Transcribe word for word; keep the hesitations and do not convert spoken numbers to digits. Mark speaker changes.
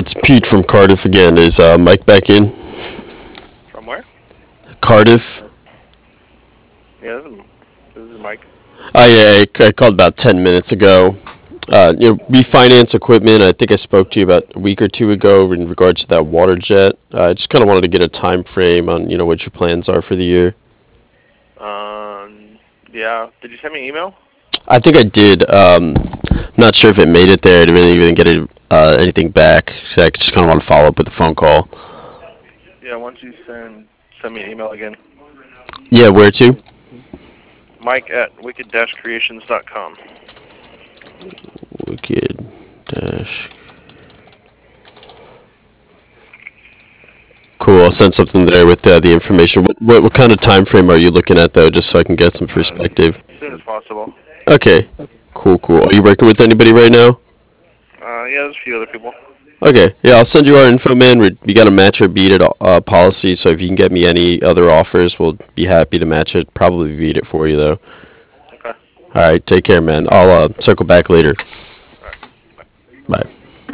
Speaker 1: It's Pete from Cardiff again. Is uh, Mike back in?
Speaker 2: From where?
Speaker 1: Cardiff?
Speaker 2: Yeah, this is, this is Mike.
Speaker 1: Oh yeah, I, I called about ten minutes ago. Uh, you know, refinance equipment. I think I spoke to you about a week or two ago in regards to that water jet. Uh, I just kind of wanted to get a time frame on you know what your plans are for the year.
Speaker 2: Um, yeah. Did you send me an email?
Speaker 1: I think I did. Um, not sure if it made it there. I didn't really even get it, uh, anything back. So I just kind of want to follow up with a phone call.
Speaker 2: Yeah, why don't you send send me an email again?
Speaker 1: Yeah, where to?
Speaker 2: Mike at wicked dash creations dot com.
Speaker 1: Wicked dash. Cool. I'll send something there with uh, the information. What, what what kind of time frame are you looking at though, just so I can get some
Speaker 2: Uh,
Speaker 1: perspective?
Speaker 2: as soon as possible.
Speaker 1: Okay. Cool. Cool. Are you working with anybody right now?
Speaker 2: Uh, yeah, there's a few other people.
Speaker 1: Okay. Yeah, I'll send you our info, man. We we got a match or beat it uh, policy, so if you can get me any other offers, we'll be happy to match it. Probably beat it for you though.
Speaker 2: Okay.
Speaker 1: All right. Take care, man. I'll uh, circle back later.
Speaker 2: All right. Bye.
Speaker 1: Bye.